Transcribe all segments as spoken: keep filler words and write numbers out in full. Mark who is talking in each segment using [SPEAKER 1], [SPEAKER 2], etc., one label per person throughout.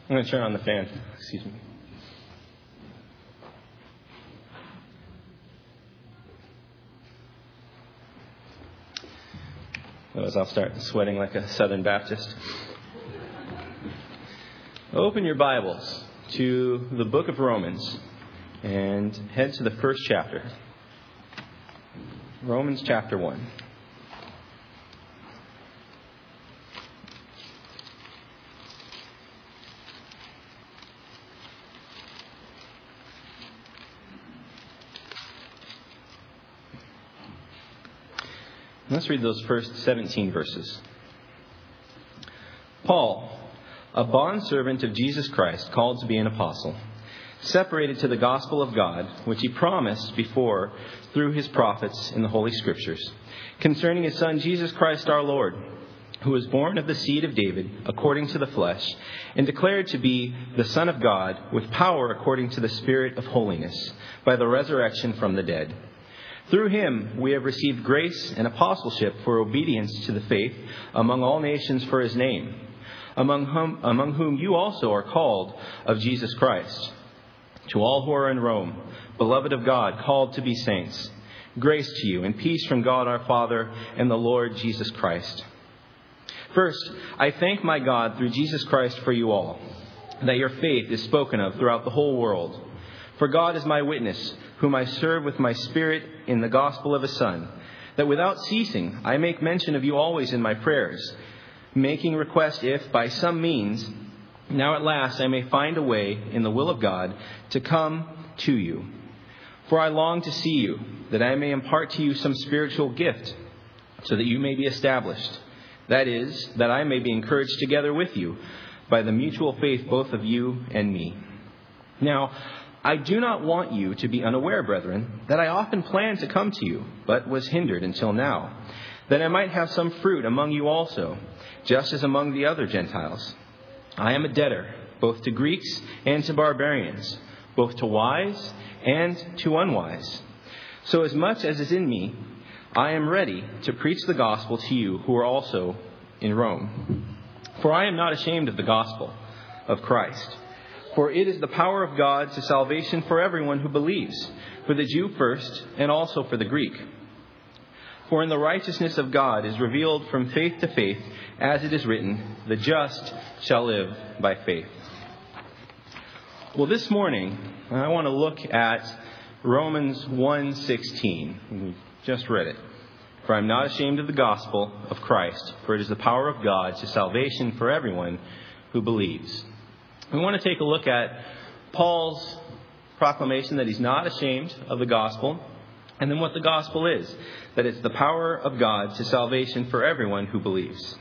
[SPEAKER 1] I'm going to turn on the fan. Excuse me. Otherwise, I'll start sweating like a Southern Baptist. Open your Bibles to the book of Romans and head to the first chapter. Romans chapter one. Let's read those first seventeen verses. Paul, a bondservant of Jesus Christ, called to be an apostle, separated to the gospel of God, which he promised before through his prophets in the Holy Scriptures, concerning his Son Jesus Christ our Lord, who was born of the seed of David according to the flesh, and declared to be the Son of God with power according to the Spirit of holiness, by the resurrection from the dead. Through him we have received grace and apostleship for obedience to the faith among all nations for his name, among whom, among whom you also are called of Jesus Christ. To all who are in Rome, beloved of God, called to be saints, grace to you and peace from God our Father and the Lord Jesus Christ. First, I thank my God through Jesus Christ for you all, that your faith is spoken of throughout the whole world. For God is my witness, whom I serve with my spirit in the gospel of his Son, that without ceasing I make mention of you always in my prayers, making request if, by some means, now at last I may find a way in the will of God to come to you. For I long to see you, that I may impart to you some spiritual gift, so that you may be established. That is, that I may be encouraged together with you by the mutual faith both of you and me. Now, I do not want you to be unaware, brethren, that I often planned to come to you, but was hindered until now, that I might have some fruit among you also, just as among the other Gentiles. I am a debtor, both to Greeks and to barbarians, both to wise and to unwise. So as much as is in me, I am ready to preach the gospel to you who are also in Rome. For I am not ashamed of the gospel of Christ. For it is the power of God to salvation for everyone who believes, for the Jew first, and also for the Greek. For in the righteousness of God is revealed from faith to faith, as it is written, the just shall live by faith. Well, this morning, I want to look at Romans one sixteen. We just read it. For I am not ashamed of the gospel of Christ, for it is the power of God to salvation for everyone who believes. We want to take a look at Paul's proclamation that he's not ashamed of the gospel, and then what the gospel is, that it's the power of God to salvation for everyone who believes.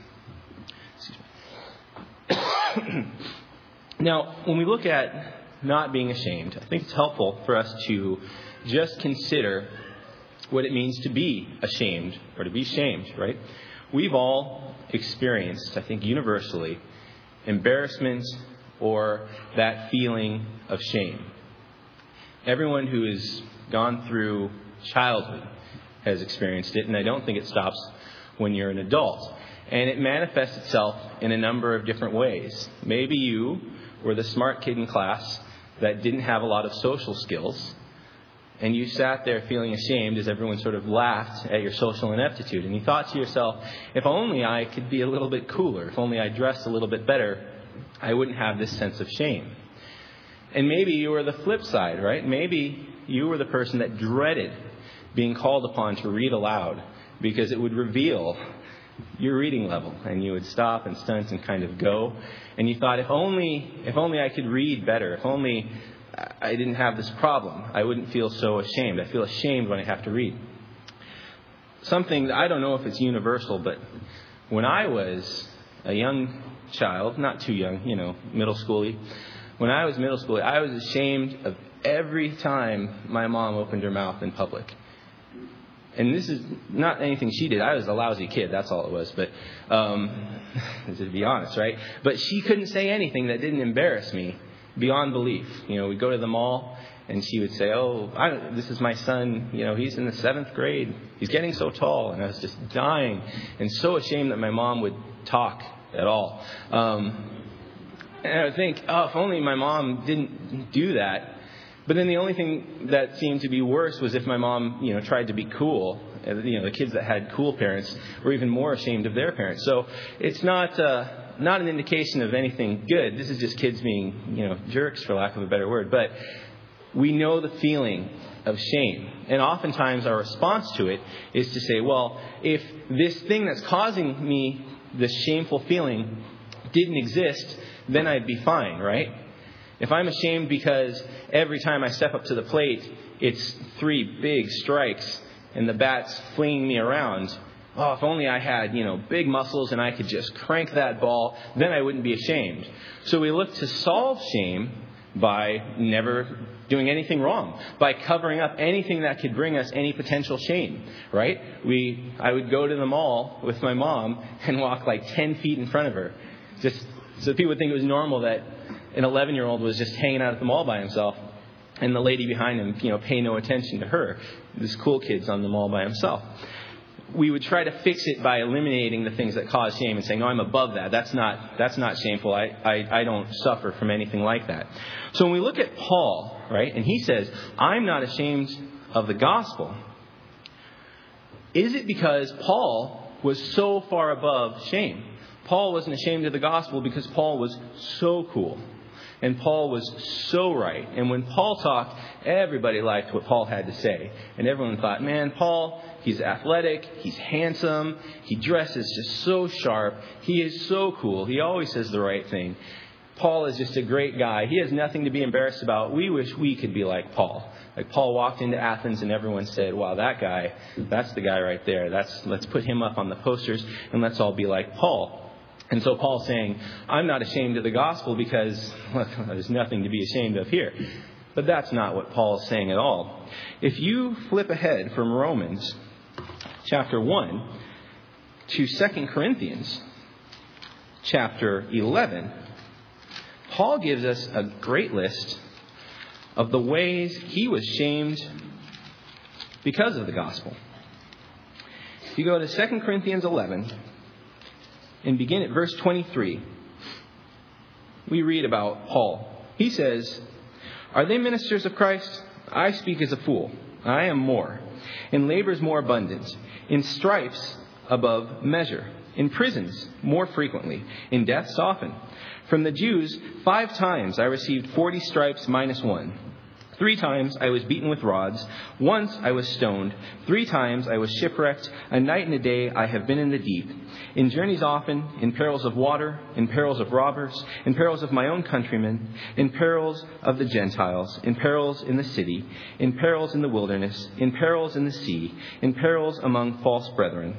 [SPEAKER 1] Now, when we look at not being ashamed, I think it's helpful for us to just consider what it means to be ashamed or to be shamed, right? We've all experienced, I think universally, embarrassment or that feeling of shame. Everyone who has gone through childhood has experienced it, and I don't think it stops when you're an adult. And it manifests itself in a number of different ways. Maybe you were the smart kid in class that didn't have a lot of social skills, and you sat there feeling ashamed as everyone sort of laughed at your social ineptitude. And you thought to yourself, if only I could be a little bit cooler, if only I dressed a little bit better, I wouldn't have this sense of shame. And maybe you were the flip side, right? Maybe you were the person that dreaded being called upon to read aloud because it would reveal your reading level, and you would stop and stunt and kind of go. And you thought, if only, if only I could read better, if only I didn't have this problem, I wouldn't feel so ashamed. I feel ashamed when I have to read. Something, I don't know if it's universal, but when I was a young child, not too young, you know, middle schooly. When I was middle schooly, I was ashamed of every time my mom opened her mouth in public. And this is not anything she did. I was a lousy kid, that's all it was. But um, to be honest, right? But she couldn't say anything that didn't embarrass me beyond belief. You know, we'd go to the mall, and she would say, "Oh, I, this is my son. You know, he's in the seventh grade. He's getting so tall." And I was just dying and so ashamed that my mom would talk at all. Um, And I would think, oh, if only my mom didn't do that. But then the only thing that seemed to be worse was if my mom, you know, tried to be cool. You know, the kids that had cool parents were even more ashamed of their parents. So it's not uh, not an indication of anything good. This is just kids being, you know, jerks, for lack of a better word. But we know the feeling of shame. And oftentimes our response to it is to say, well, if this thing that's causing me this shameful feeling didn't exist, then I'd be fine, right? If I'm ashamed because every time I step up to the plate, it's three big strikes and the bat's flinging me around, oh, if only I had, you know, big muscles and I could just crank that ball, then I wouldn't be ashamed. So we look to solve shame by never doing anything wrong, by covering up anything that could bring us any potential shame, right? We, I would go to the mall with my mom and walk like ten feet in front of her, just so people would think it was normal that an eleven-year-old was just hanging out at the mall by himself, and the lady behind him, you know, pay no attention to her. This cool kid's on the mall by himself. We would try to fix it by eliminating the things that cause shame and saying, no, I'm above that. That's not that's not shameful. I, I, I don't suffer from anything like that. So when we look at Paul, right, and he says, I'm not ashamed of the gospel, is it because Paul was so far above shame? Paul wasn't ashamed of the gospel because Paul was so cool. And Paul was so right. And when Paul talked, everybody liked what Paul had to say. And everyone thought, man, Paul, he's athletic, he's handsome, he dresses just so sharp, he is so cool, he always says the right thing. Paul is just a great guy. He has nothing to be embarrassed about. We wish we could be like Paul. Like Paul walked into Athens and everyone said, wow, that guy, that's the guy right there. That's let's put him up on the posters and let's all be like Paul. And so Paul's saying, I'm not ashamed of the gospel because well, there's nothing to be ashamed of here. But that's not what Paul's saying at all. If you flip ahead from Romans chapter one to Second Corinthians chapter eleven, Paul gives us a great list of the ways he was shamed because of the gospel. If you go to Second Corinthians eleven, and begin at verse twenty-three, we read about Paul. He says, are they ministers of Christ? I speak as a fool. I am more. In labors more abundant. In stripes above measure. In prisons more frequently. In deaths often. From the Jews, five times I received forty stripes minus one. Three times I was beaten with rods. Once I was stoned. Three times I was shipwrecked. A night and a day I have been in the deep. In journeys often, in perils of water, in perils of robbers, in perils of my own countrymen, in perils of the Gentiles, in perils in the city, in perils in the wilderness, in perils in the sea, in perils among false brethren.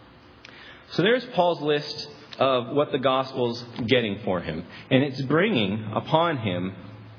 [SPEAKER 1] So there's Paul's list of what the gospel's getting for him. And it's bringing upon him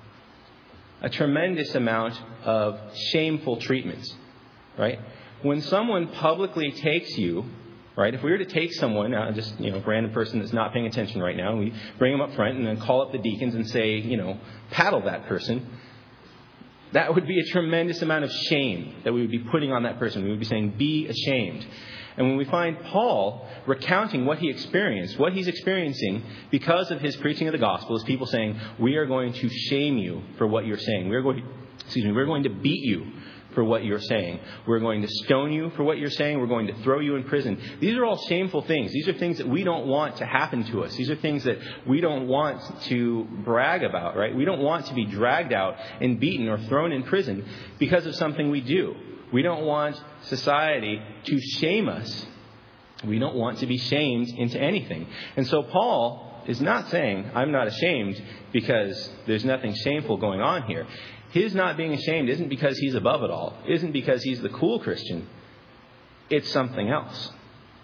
[SPEAKER 1] a tremendous amount of shameful treatments, right? When someone publicly takes you, right? If we were to take someone, uh, just, you know, a random person that's not paying attention right now, and we bring them up front and then call up the deacons and say, you know, paddle that person, that would be a tremendous amount of shame that we would be putting on that person. We would be saying, be ashamed. And when we find Paul recounting what he experienced, what he's experiencing because of his preaching of the gospel is people saying, we are going to shame you for what you're saying. We're going, excuse me, we're going to beat you for what you're saying. We're going to stone you for what you're saying. We're going to throw you in prison. These are all shameful things. These are things that we don't want to happen to us. These are things that we don't want to brag about, right? We don't want to be dragged out and beaten or thrown in prison because of something we do. We don't want society to shame us. We don't want to be shamed into anything. And so Paul is not saying, I'm not ashamed because there's nothing shameful going on here. His not being ashamed isn't because he's above it all. It isn't because he's the cool Christian. It's something else.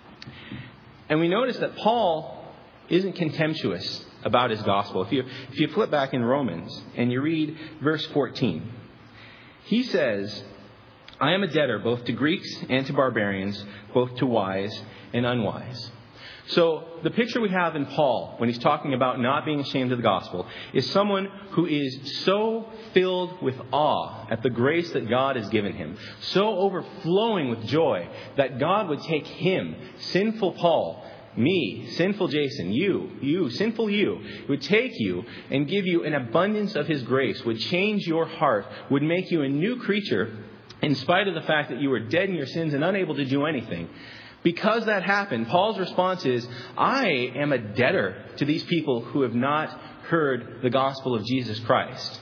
[SPEAKER 1] And we notice that Paul isn't contemptuous about his gospel. If you, if you flip back in Romans and you read verse fourteen, he says, I am a debtor both to Greeks and to barbarians, both to wise and unwise. So the picture we have in Paul when he's talking about not being ashamed of the gospel is someone who is so filled with awe at the grace that God has given him, so overflowing with joy that God would take him, sinful Paul, me, sinful Jason, you, you, sinful you, would take you and give you an abundance of his grace, would change your heart, would make you a new creature in spite of the fact that you were dead in your sins and unable to do anything. Because that happened, Paul's response is, I am a debtor to these people who have not heard the gospel of Jesus Christ.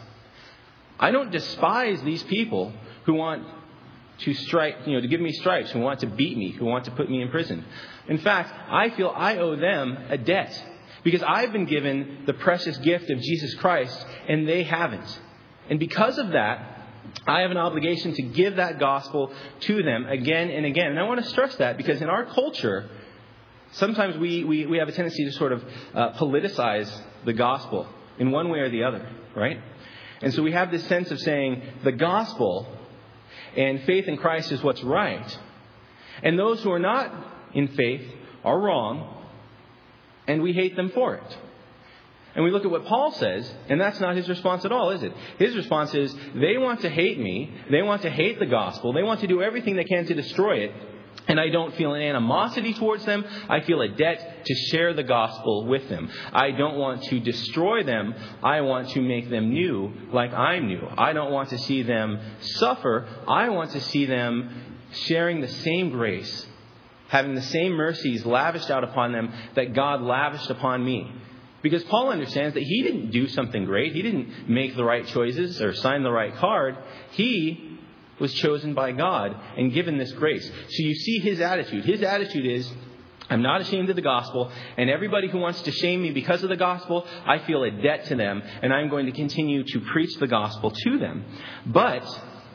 [SPEAKER 1] I don't despise these people who want to strike, you know, to give me stripes, who want to beat me, who want to put me in prison. In fact, I feel I owe them a debt because I've been given the precious gift of Jesus Christ and they haven't. And because of that, I have an obligation to give that gospel to them again and again. And I want to stress that because in our culture, sometimes we, we, we have a tendency to sort of uh, politicize the gospel in one way or the other, right? And so we have this sense of saying the gospel and faith in Christ is what's right. And those who are not in faith are wrong, and we hate them for it. And we look at what Paul says, and that's not his response at all, is it? His response is, they want to hate me, they want to hate the gospel, they want to do everything they can to destroy it, and I don't feel an animosity towards them. I feel a debt to share the gospel with them. I don't want to destroy them. I want to make them new like I'm new. I don't want to see them suffer. I want to see them sharing the same grace, having the same mercies lavished out upon them that God lavished upon me. Because Paul understands that he didn't do something great. He didn't make the right choices or sign the right card. He was chosen by God and given this grace. So you see his attitude. His attitude is, I'm not ashamed of the gospel, and everybody who wants to shame me because of the gospel, I feel a debt to them, and I'm going to continue to preach the gospel to them. But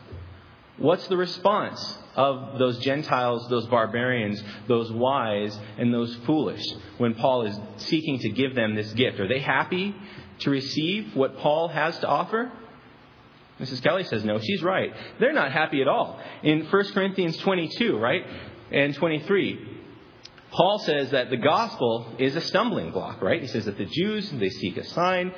[SPEAKER 1] what's the response of those Gentiles, those barbarians, those wise, and those foolish when Paul is seeking to give them this gift? Are they happy to receive what Paul has to offer? Missus Kelly says no, she's right. They're not happy at all. In First Corinthians twenty-two, right, and twenty-three, Paul says that the gospel is a stumbling block, right? He says that the Jews, they seek a sign,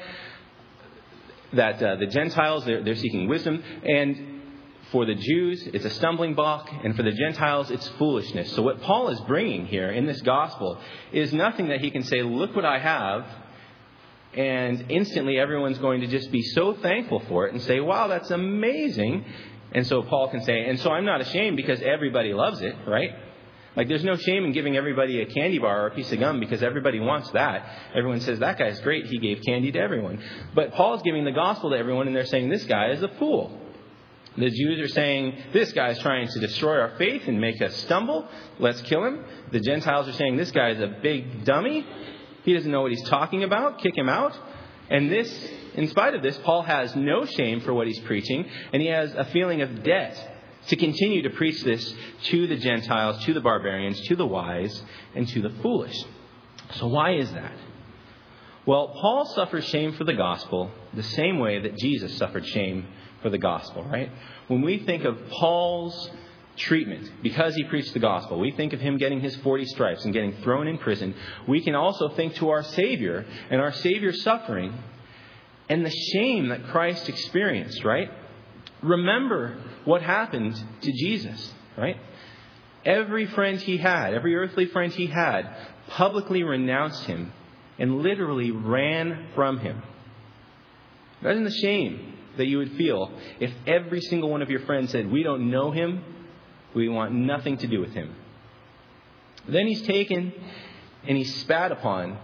[SPEAKER 1] that uh, the Gentiles, they're, they're seeking wisdom, and for the Jews, it's a stumbling block, and for the Gentiles, it's foolishness. So what Paul is bringing here in this gospel is nothing that he can say, look what I have, and instantly everyone's going to just be so thankful for it and say, wow, that's amazing. And so Paul can say, and so I'm not ashamed because everybody loves it, right? Like there's no shame in giving everybody a candy bar or a piece of gum because everybody wants that. Everyone says, that guy's great. He gave candy to everyone. But Paul's giving the gospel to everyone and they're saying, this guy is a fool. The Jews are saying, this guy's trying to destroy our faith and make us stumble. Let's kill him. The Gentiles are saying, this guy's a big dummy. He doesn't know what he's talking about. Kick him out. And this, in spite of this, Paul has no shame for what he's preaching. And he has a feeling of debt to continue to preach this to the Gentiles, to the barbarians, to the wise, and to the foolish. So why is that? Well, Paul suffers shame for the gospel the same way that Jesus suffered shame for the gospel, right? When we think of Paul's treatment because he preached the gospel, we think of him getting his forty stripes and getting thrown in prison. We can also think to our Savior and our Savior's suffering and the shame that Christ experienced, right? Remember what happened to Jesus, right? Every friend he had, every earthly friend he had, publicly renounced him and literally ran from him. Imagine the shame that you would feel if every single one of your friends said, we don't know him, we want nothing to do with him. Then he's taken and he's spat upon,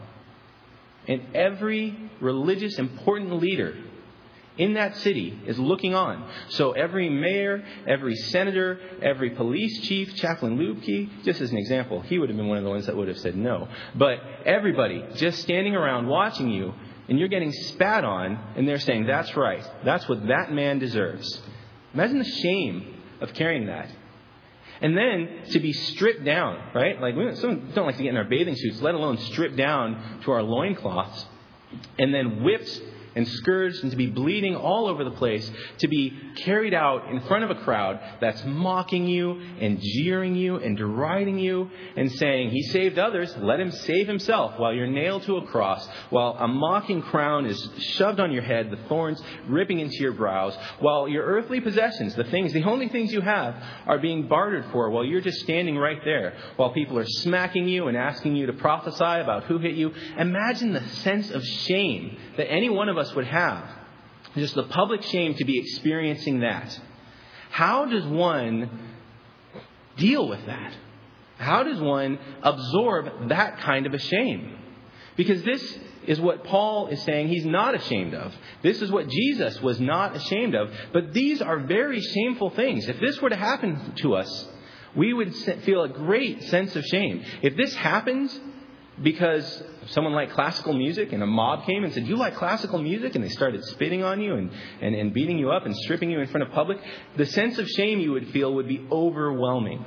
[SPEAKER 1] and every religious important leader in that city is looking on. So every mayor, every senator, every police chief, Chaplain Lubke, just as an example, he would have been one of the ones that would have said no. But everybody just standing around watching you, and you're getting spat on, and they're saying, that's right. That's what that man deserves. Imagine the shame of carrying that. And then to be stripped down, right? Like, we don't, don't like to get in our bathing suits, let alone stripped down to our loincloths, and then whipped and scourged and to be bleeding all over the place, to be carried out in front of a crowd that's mocking you and jeering you and deriding you and saying, he saved others, let him save himself, while you're nailed to a cross, while a mocking crown is shoved on your head, the thorns ripping into your brows, while your earthly possessions, the things, the only things you have, are being bartered for, while you're just standing right there, while people are smacking you and asking you to prophesy about who hit you. Imagine the sense of shame that any one of us would have. Just the public shame to be experiencing that. How does one deal with that? How does one absorb that kind of a shame? Because this is what Paul is saying he's not ashamed of. This is what Jesus was not ashamed of. But these are very shameful things. If this were to happen to us, we would feel a great sense of shame. If this happens because someone liked classical music and a mob came and said, "You like classical music?" and they started spitting on you and, and, and beating you up and stripping you in front of public, the sense of shame you would feel would be overwhelming.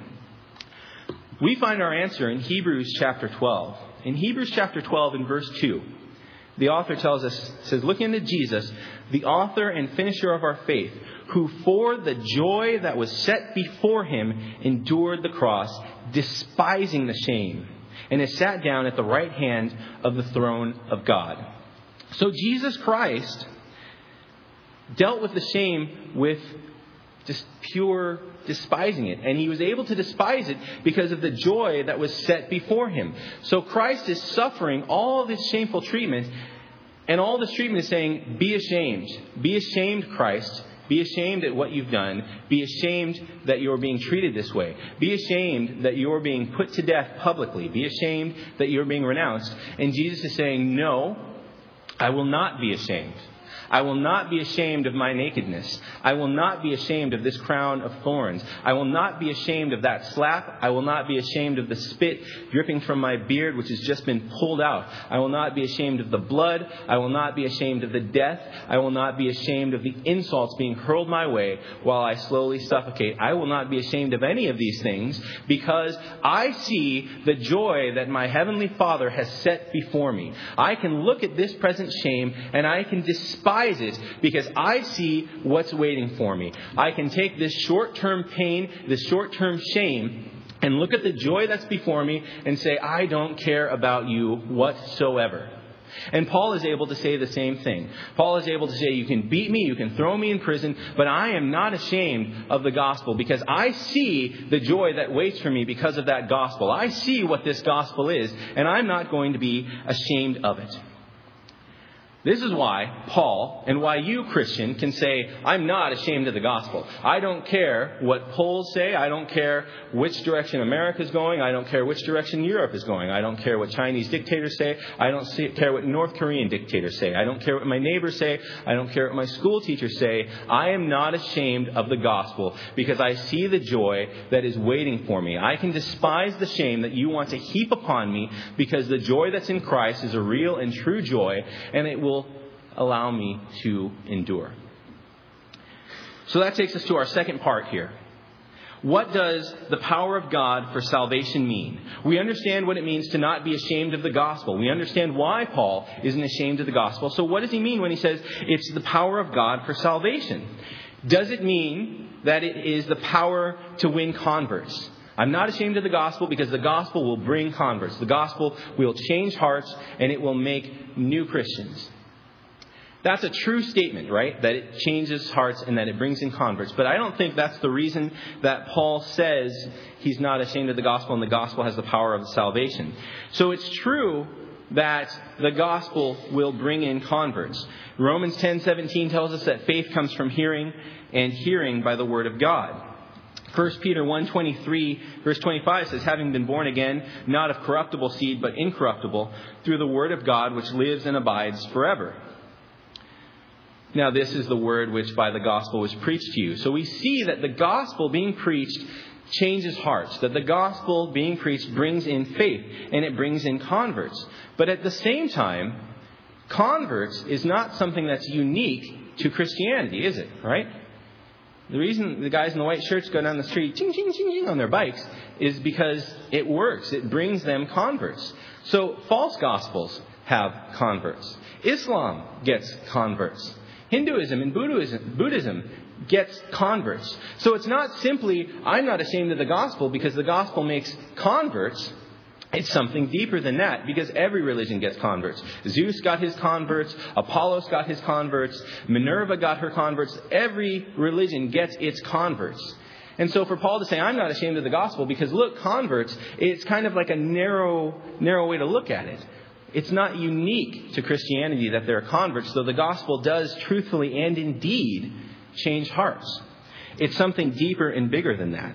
[SPEAKER 1] We find our answer in Hebrews chapter twelve. In Hebrews chapter twelve in verse two, the author tells us, says, "Looking into Jesus, the author and finisher of our faith, who for the joy that was set before him endured the cross, despising the shame, and is sat down at the right hand of the throne of God." So Jesus Christ dealt with the shame with just pure despising it. And he was able to despise it because of the joy that was set before him. So Christ is suffering all this shameful treatment. And all this treatment is saying, be ashamed. Be ashamed, Christ. Be ashamed at what you've done. Be ashamed that you're being treated this way. Be ashamed that you're being put to death publicly. Be ashamed that you're being renounced. And Jesus is saying, no, I will not be ashamed. I will not be ashamed of my nakedness. I will not be ashamed of this crown of thorns. I will not be ashamed of that slap. I will not be ashamed of the spit dripping from my beard, which has just been pulled out. I will not be ashamed of the blood. I will not be ashamed of the death. I will not be ashamed of the insults being hurled my way while I slowly suffocate. I will not be ashamed of any of these things because I see the joy that my Heavenly Father has set before me. I can look at this present shame and I can despise it because I see what's waiting for me. I can take this short-term pain, this short-term shame, and look at the joy that's before me and say, I don't care about you whatsoever. And Paul is able to say the same thing. Paul is able to say, you can beat me, you can throw me in prison, but I am not ashamed of the gospel because I see the joy that waits for me because of that gospel. I see what this gospel is, and I'm not going to be ashamed of it. This is why Paul and why you, Christian, can say, I'm not ashamed of the gospel. I don't care what polls say. I don't care which direction America is going. I don't care which direction Europe is going. I don't care what Chinese dictators say. I don't care what North Korean dictators say. I don't care what my neighbors say. I don't care what my school teachers say. I am not ashamed of the gospel because I see the joy that is waiting for me. I can despise the shame that you want to heap upon me because the joy that's in Christ is a real and true joy, and it will allow me to endure. So that takes us to our second part here. What does the power of God for salvation mean? We understand what it means to not be ashamed of the gospel. We understand why Paul isn't ashamed of the gospel. So what does he mean when he says it's the power of God for salvation? Does it mean that it is the power to win converts? I'm not ashamed of the gospel because the gospel will bring converts. The gospel will change hearts and it will make new Christians. That's a true statement, right? That it changes hearts and that it brings in converts. But I don't think that's the reason that Paul says he's not ashamed of the gospel and the gospel has the power of salvation. So it's true that the gospel will bring in converts. Romans ten seventeen tells us that faith comes from hearing and hearing by the word of God. First Peter one twenty-three, verse twenty-five says, having been born again, not of corruptible seed, but incorruptible, through the word of God, which lives and abides forever. Now, this is the word which by the gospel was preached to you. So we see that the gospel being preached changes hearts, that the gospel being preached brings in faith, and it brings in converts. But at the same time, converts is not something that's unique to Christianity, is it? Right? The reason the guys in the white shirts go down the street ching, ching, ching, ching on their bikes is because it works. It brings them converts. So false gospels have converts. Islam gets converts. Hinduism and Buddhism, Buddhism gets converts. So it's not simply, I'm not ashamed of the gospel because the gospel makes converts. It's something deeper than that, because every religion gets converts. Zeus got his converts. Apollos got his converts. Minerva got her converts. Every religion gets its converts. And so for Paul to say, I'm not ashamed of the gospel because, look, converts, it's kind of like a narrow, narrow way to look at it. It's not unique to Christianity that there are converts, though the gospel does truthfully and indeed change hearts. It's something deeper and bigger than that.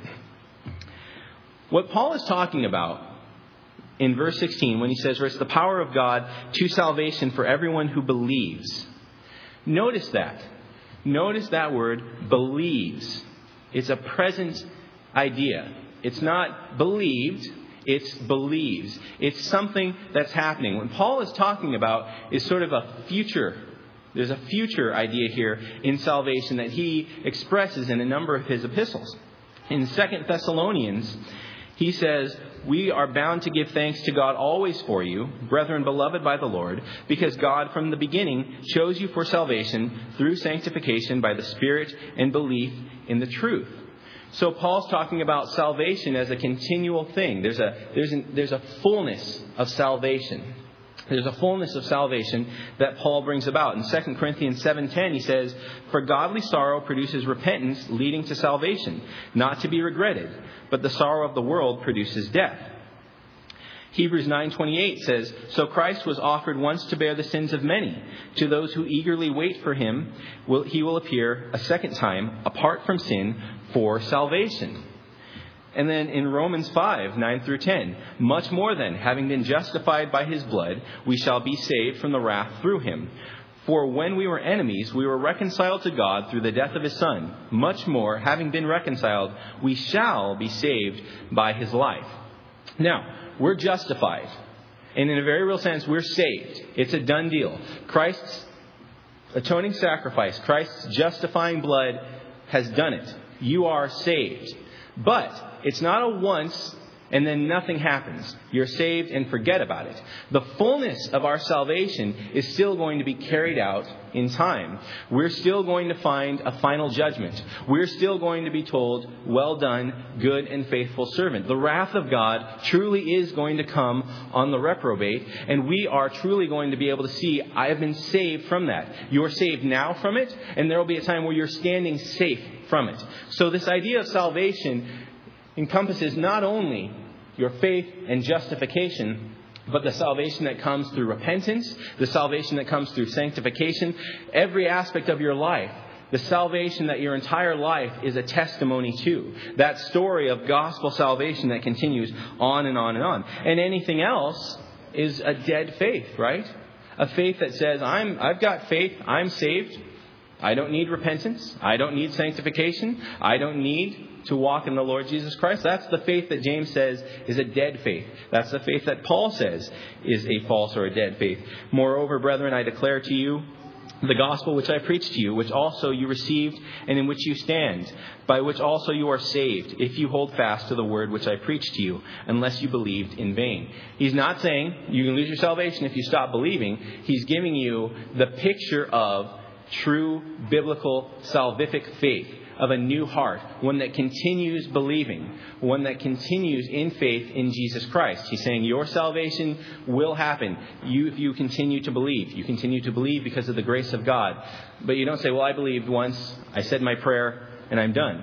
[SPEAKER 1] What Paul is talking about in verse sixteen, when he says, it's the power of God to salvation for everyone who believes. Notice that. Notice that word, believes. It's a present idea. It's not believed, it's believes. It's something that's happening. What Paul is talking about is sort of a future. There's a future idea here in salvation that he expresses in a number of his epistles. In Second Thessalonians, he says, we are bound to give thanks to God always for you, brethren beloved by the Lord, because God from the beginning chose you for salvation through sanctification by the Spirit and belief in the truth. So Paul's talking about salvation as a continual thing. There's a, there's an, there's a fullness of salvation. There's a fullness of salvation that Paul brings about. In Second Corinthians seven ten, he says, for godly sorrow produces repentance leading to salvation, not to be regretted, but the sorrow of the world produces death. Hebrews nine twenty-eight says, so Christ was offered once to bear the sins of many. To those who eagerly wait for him, will, he will appear a second time, apart from sin, for salvation. And then in Romans five, nine through ten, much more than, having been justified by his blood, we shall be saved from the wrath through him. For when we were enemies, we were reconciled to God through the death of his Son. Much more, having been reconciled, we shall be saved by his life. Now, we're justified. And in a very real sense, we're saved. It's a done deal. Christ's atoning sacrifice, Christ's justifying blood has done it. You are saved. But it's not a once and then nothing happens. You're saved and forget about it. The fullness of our salvation is still going to be carried out in time. We're still going to find a final judgment. We're still going to be told, well done, good and faithful servant. The wrath of God truly is going to come on the reprobate, and we are truly going to be able to see, I have been saved from that. You're saved now from it, and there will be a time where you're standing safe from it. So this idea of salvation encompasses not only your faith and justification, but the salvation that comes through repentance, the salvation that comes through sanctification, every aspect of your life, the salvation that your entire life is a testimony to. That story of gospel salvation that continues on and on and on. And anything else is a dead faith, right? A faith that says, I'm, I've got faith, I'm saved. I don't need repentance. I don't need sanctification. I don't need to walk in the Lord Jesus Christ. That's the faith that James says is a dead faith. That's the faith that Paul says is a false or a dead faith. Moreover, brethren, I declare to you the gospel which I preached to you, which also you received and in which you stand, by which also you are saved, if you hold fast to the word which I preached to you, unless you believed in vain. He's not saying you can lose your salvation if you stop believing. He's giving you the picture of true biblical salvific faith, of a new heart, one that continues believing, one that continues in faith in Jesus Christ. He's saying your salvation will happen you if you continue to believe. You continue to believe because of the grace of God. But you don't say, well, I believed once, I said my prayer, and I'm done.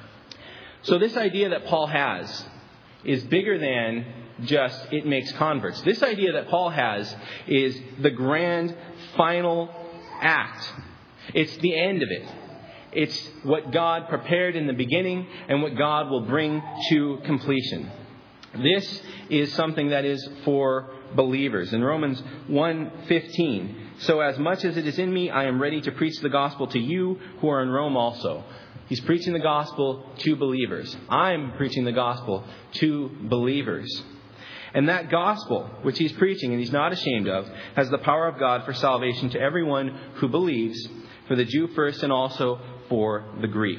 [SPEAKER 1] So this idea that Paul has is bigger than just it makes converts. This idea that Paul has is the grand final act. It's the end of it. It's what God prepared in the beginning and what God will bring to completion. This is something that is for believers. In Romans one fifteen, so as much as it is in me, I am ready to preach the gospel to you who are in Rome also. He's preaching the gospel to believers. I'm preaching the gospel to believers. And that gospel, which he's preaching and he's not ashamed of, has the power of God for salvation to everyone who believes, for the Jew first and also for the Greek.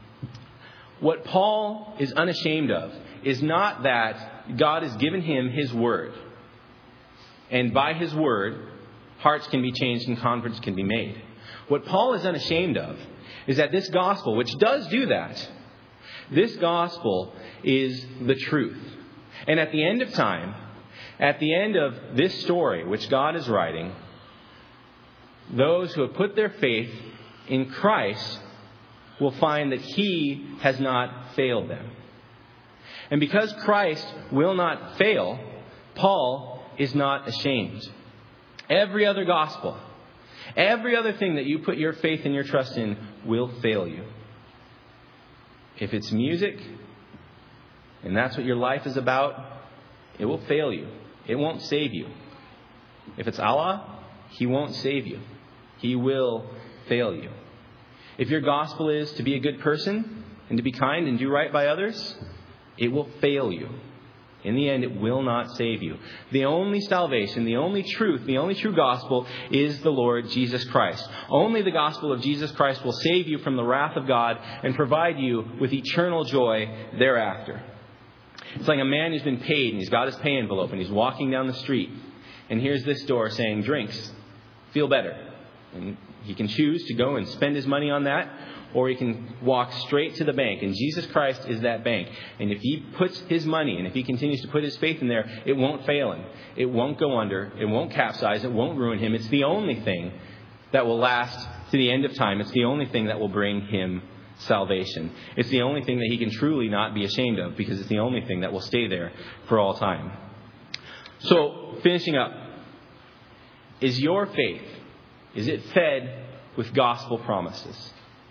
[SPEAKER 1] What Paul is unashamed of is not that God has given him his word. And by his word, hearts can be changed and converts can be made. What Paul is unashamed of is that this gospel, which does do that, this gospel is the truth. And at the end of time, at the end of this story, which God is writing, those who have put their faith in Christ will find that he has not failed them. And because Christ will not fail, Paul is not ashamed. Every other gospel, every other thing that you put your faith and your trust in will fail you. If it's music, and that's what your life is about, it will fail you. It won't save you. If it's Allah, he won't save you. He will fail you. If your gospel is to be a good person and to be kind and do right by others, it will fail you. In the end, it will not save you. The only salvation, the only truth, the only true gospel is the Lord Jesus Christ. Only the gospel of Jesus Christ will save you from the wrath of God and provide you with eternal joy thereafter. It's like a man who's been paid and he's got his pay envelope and he's walking down the street. And here's this door saying, drinks, feel better. And he can choose to go and spend his money on that, or he can walk straight to the bank. And Jesus Christ is that bank. And if he puts his money and if he continues to put his faith in there, it won't fail him. It won't go under. It won't capsize. It won't ruin him. It's the only thing that will last to the end of time. It's the only thing that will bring him salvation. It's the only thing that he can truly not be ashamed of, because it's the only thing that will stay there for all time. So, finishing up, is your faith, is it fed with gospel promises?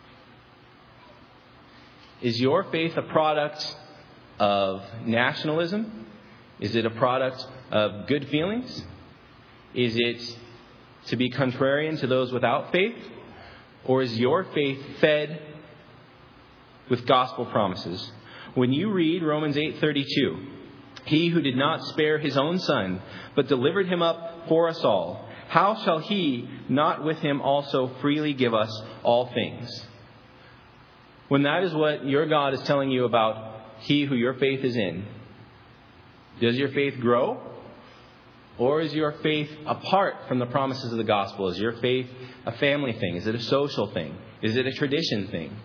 [SPEAKER 1] Is your faith a product of nationalism? Is it a product of good feelings? Is it to be contrarian to those without faith? Or is your faith fed with gospel promises? When you read Romans eight thirty-two, he who did not spare his own son, but delivered him up for us all, how shall he not with him also freely give us all things? When that is what your God is telling you about he who your faith is in, does your faith grow? Or is your faith apart from the promises of the gospel? Is your faith a family thing? Is it a social thing? Is it a tradition thing?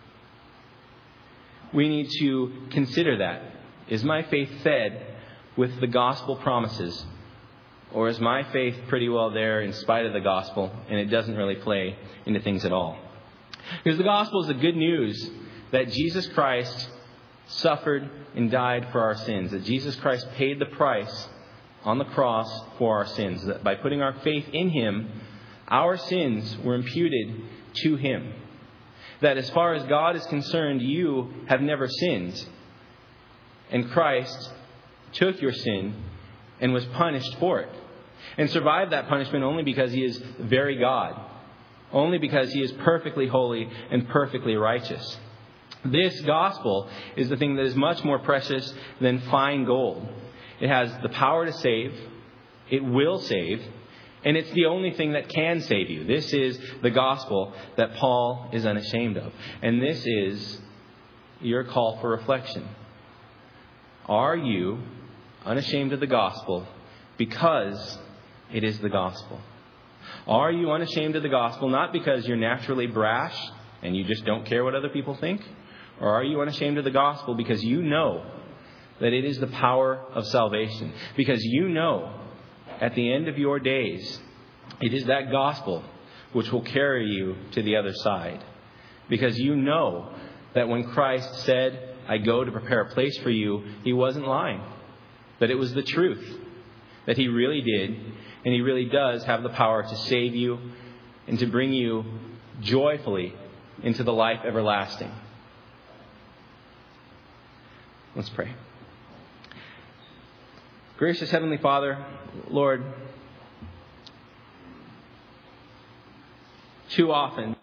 [SPEAKER 1] We need to consider that. Is my faith fed with the gospel promises? Or is my faith pretty well there in spite of the gospel, and it doesn't really play into things at all? Because the gospel is the good news that Jesus Christ suffered and died for our sins. That Jesus Christ paid the price on the cross for our sins. That by putting our faith in him, our sins were imputed to him. That as far as God is concerned, you have never sinned. And Christ took your sin and was punished for it. And survived that punishment only because he is very God. Only because he is perfectly holy and perfectly righteous. This gospel is the thing that is much more precious than fine gold. It has the power to save. It will save. And it's the only thing that can save you. This is the gospel that Paul is unashamed of. And this is your call for reflection. Are you unashamed of the gospel because it is the gospel? Are you unashamed of the gospel not because you're naturally brash and you just don't care what other people think? Or are you unashamed of the gospel because you know that it is the power of salvation? Because you know at the end of your days, it is that gospel which will carry you to the other side. Because you know that when Christ said, I go to prepare a place for you, he wasn't lying. That it was the truth. That he really did, and he really does have the power to save you and to bring you joyfully into the life everlasting. Let's pray. Gracious Heavenly Father, Lord, too often